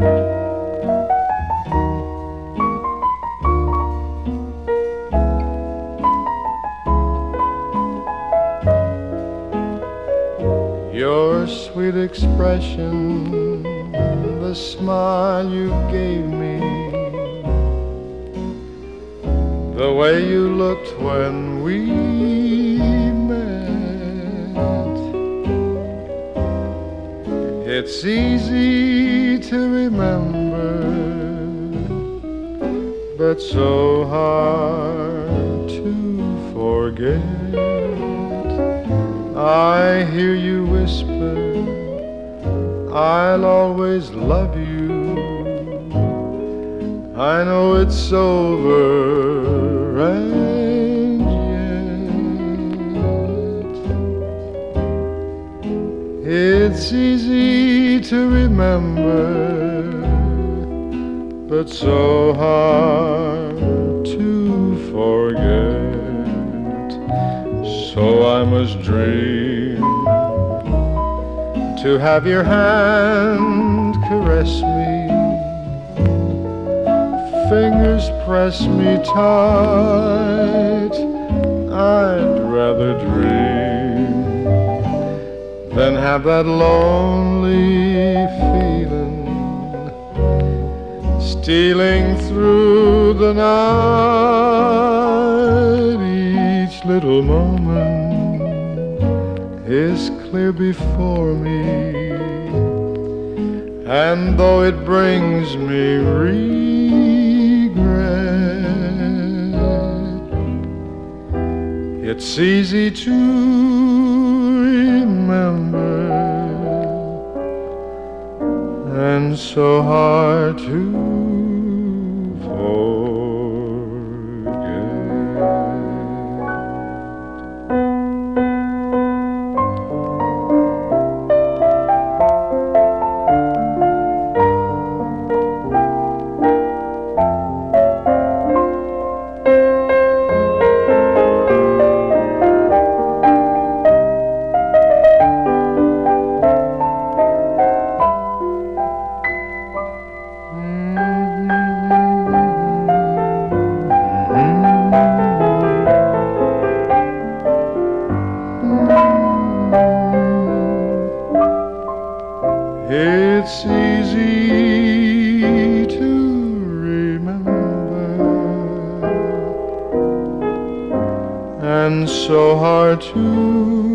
Your sweet expression, the smile you gave me, the way you looked when we met. It's easy to remember, but so hard to forget. I hear you whisper, I'll always love you. I know it's over and yet it's easy to remember, but so hard to forget. So I must dream to have your hand caress me, fingers press me tight. I'd rather dream than have that lonely feeling stealing through the night. Each little moment is clear before me, and though it brings me regret, it's easy to remember and so hard to forget. It's easy to remember and so hard to